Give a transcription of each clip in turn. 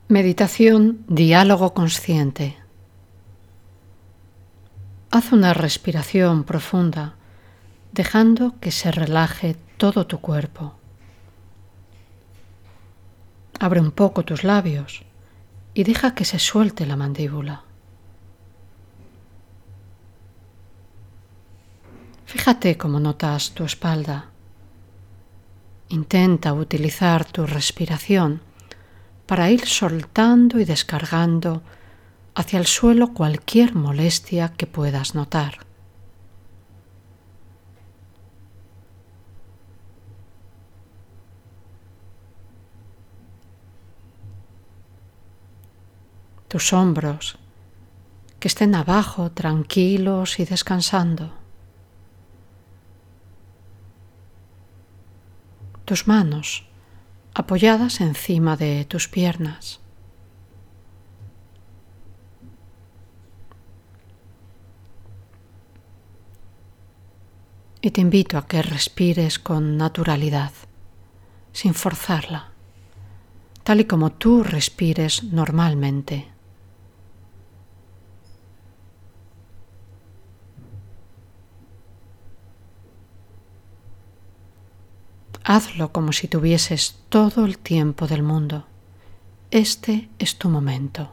Meditación, diálogo consciente. Haz una respiración profunda, dejando que se relaje todo tu cuerpo. Abre un poco tus labios y deja que se suelte la mandíbula. Fíjate cómo notas tu espalda. Intenta utilizar tu respiración para ir soltando y descargando hacia el suelo cualquier molestia que puedas notar. Tus hombros, que estén abajo, tranquilos y descansando. Tus manos apoyadas encima de tus piernas. Y te invito a que respires con naturalidad, sin forzarla, tal y como tú respires normalmente. Hazlo como si tuvieses todo el tiempo del mundo. Este es tu momento.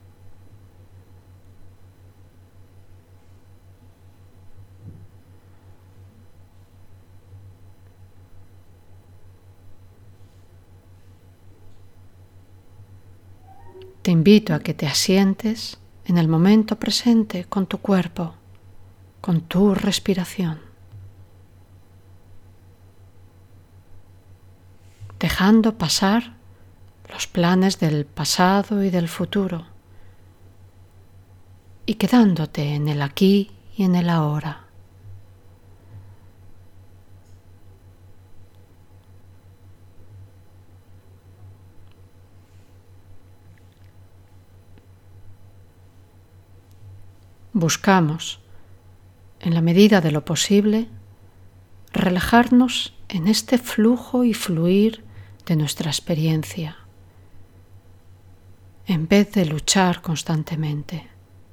Te invito a que te asientes en el momento presente con tu cuerpo, con tu respiración, dejando pasar los planes del pasado y del futuro y quedándote en el aquí y en el ahora. Buscamos, en la medida de lo posible, relajarnos en este flujo y fluir de nuestra experiencia, en vez de luchar constantemente.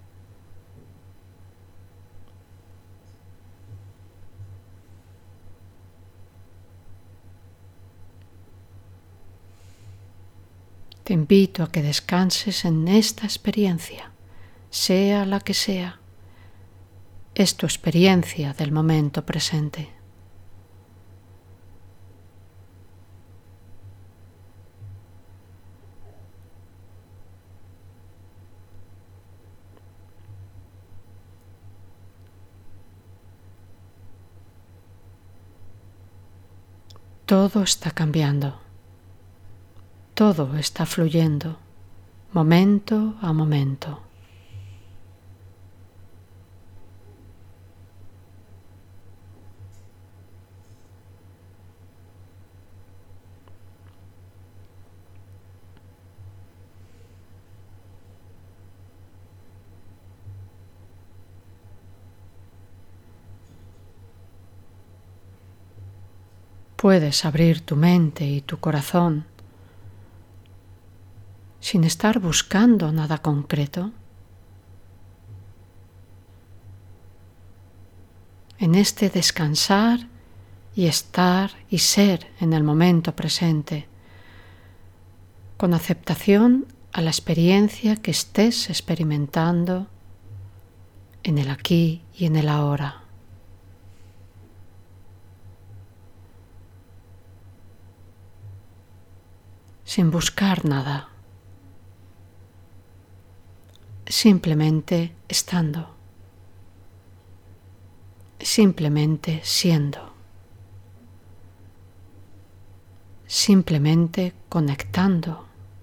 Te invito a que descanses en esta experiencia, sea la que sea. Es tu experiencia del momento presente. Todo está cambiando. Todo está fluyendo, momento a momento. Puedes abrir tu mente y tu corazón sin estar buscando nada concreto. En este descansar y estar y ser en el momento presente, con aceptación a la experiencia que estés experimentando en el aquí y en el ahora. Sin buscar nada, simplemente estando, simplemente siendo, simplemente conectando.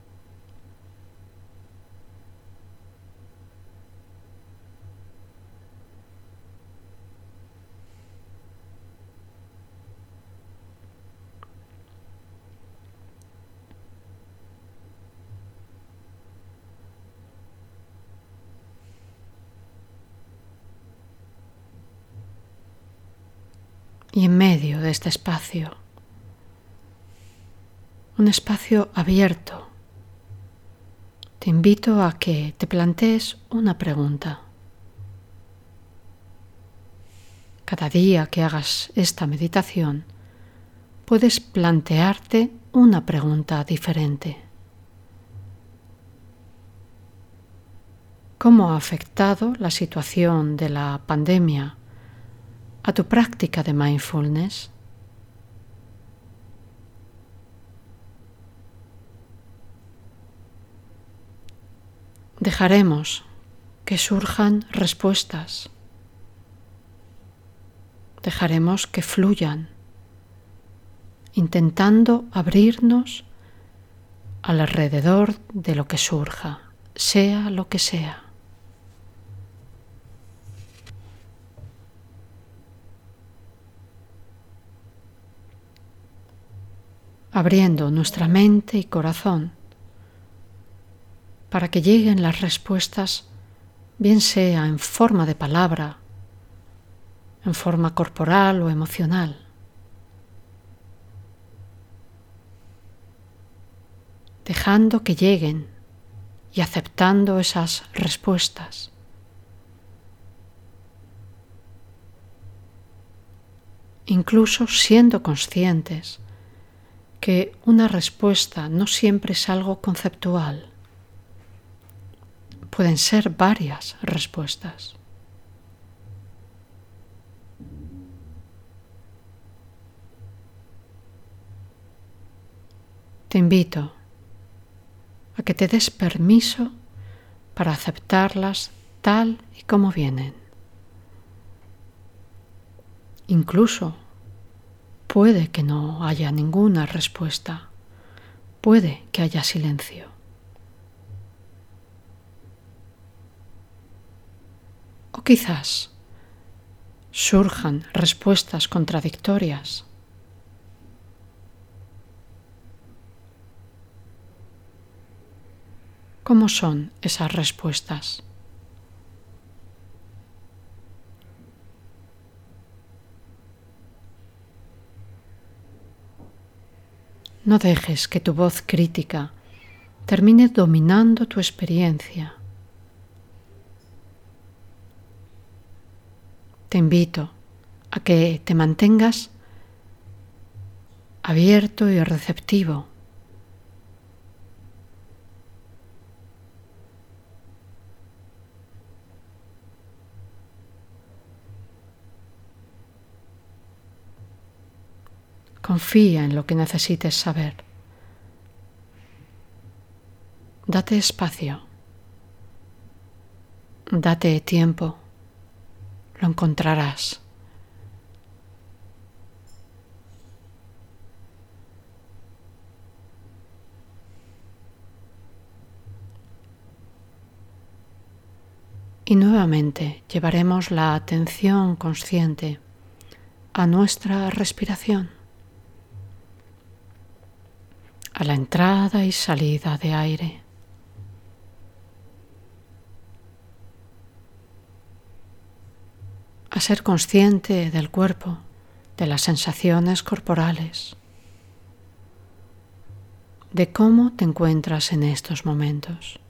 Y en medio de este espacio, un espacio abierto, te invito a que te plantees una pregunta. Cada día que hagas esta meditación, puedes plantearte una pregunta diferente. ¿Cómo ha afectado la situación de la pandemia a tu práctica de mindfulness? Dejaremos que surjan respuestas. Dejaremos que fluyan, intentando abrirnos alrededor de lo que surja, sea lo que sea. Abriendo nuestra mente y corazón para que lleguen las respuestas, bien sea en forma de palabra, en forma corporal o emocional. Dejando que lleguen y aceptando esas respuestas. Incluso siendo conscientes que una respuesta no siempre es algo conceptual. Pueden ser varias respuestas. Te invito a que te des permiso para aceptarlas tal y como vienen. Incluso puede que no haya ninguna respuesta, puede que haya silencio. O quizás surjan respuestas contradictorias. ¿Cómo son esas respuestas? No dejes que tu voz crítica termine dominando tu experiencia. Te invito a que te mantengas abierto y receptivo. Confía en lo que necesites saber. Date espacio. Date tiempo. Lo encontrarás. Y nuevamente llevaremos la atención consciente a nuestra respiración, a la entrada y salida de aire. A ser consciente del cuerpo, de las sensaciones corporales, de cómo te encuentras en estos momentos.